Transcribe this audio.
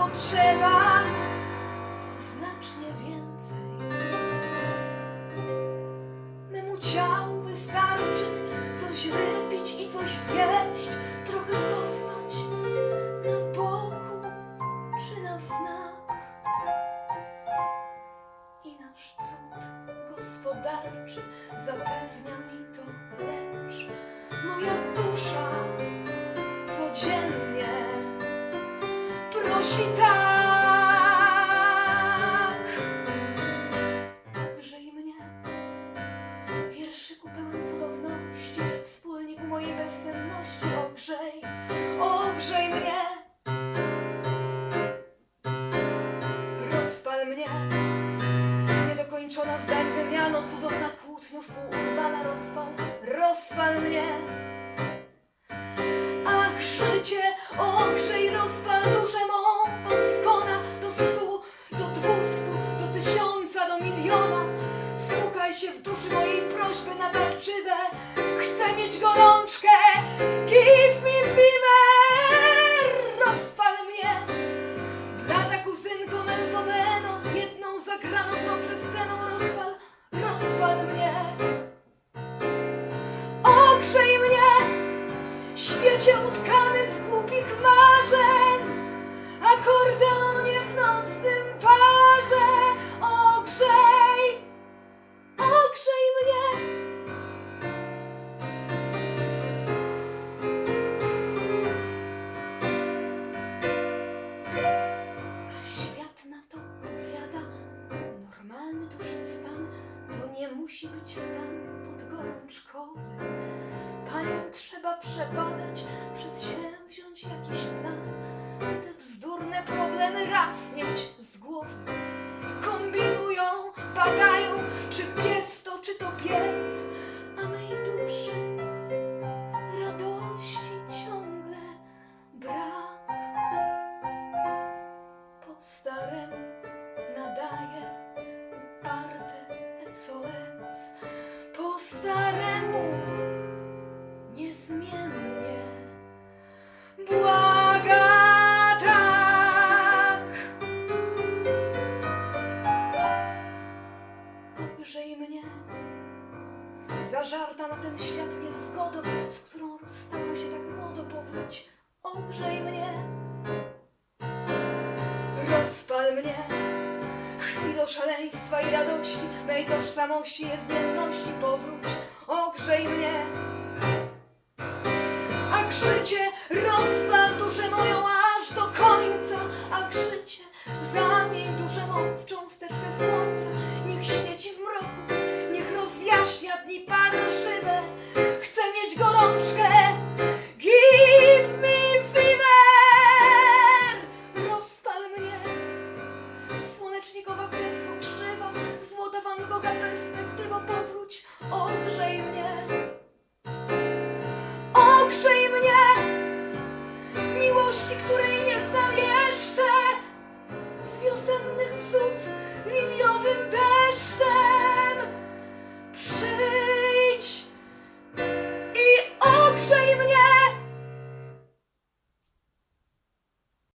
potrzeba znacznie więcej. Memu ciału wystarczy coś wypić i coś zjeść, trochę pospać na boku czy na wznak. I nasz cud gospodarczy zapewnia mi to, lecz moja dusza codziennie prosi tak. Ogrzej mnie, wierszyku pełen cudowności, wspólniku mojej bezsenności. Ogrzej, ogrzej mnie, rozpal mnie, niedokończona zdań wymiano, cudowna kłótniów półurwana. Rozpal, rozpal mnie. Ach, życie, ogrzej, rozpal duszę mą, bo skona do 100, do 200, do 1000, do miliona. Wsłuchaj się w duszy mojej prośby natarczywe. Chcę mieć gorączkę, give me fever. Rozpal mnie, blada kuzynko Melpomeno, jedną zagraną dobrze sceną. Rozpal, rozpal mnie. Ogrzej mnie, świecie utkany z głupich marzeń, akordeonie w nocnym parze. Ogrzej, ogrzej mnie. A świat na to powiada, normalny duszy stan to nie musi być stan podgorączkowy. Panią trzeba przebadać, przedsięwziąć jakiś plan, by te bzdurne problemy raz mieć z głowy. Kombinują, badają, czy pies to, czy to pies, a mej duszy radości ciągle brak. Po staremu nadaje uparte SOS, po staremu niezmiennie błaga tak. Ogrzej mnie, zażarta na ten świat niezgodą, z którą rozstałam się tak młodo. Powróć, ogrzej mnie, rozpal mnie. Chwilo szaleństwa i radości, mej tożsamości, niezmienności. Powróć, ogrzej mnie. Ach, życie, rozpal duszę moją aż do końca. Ach, życie, zamień duszę mą w cząsteczkę słońca. Niech świeci w mroku, niech rozjaśnia dni parszywe. Chcę mieć gorączkę, give me fever. Rozpal mnie, słonecznikowa kresko krzywa, złota Van Gogha perspektywa. Powróć, ogrzej mnie. Ogrzej mnie, miłości, której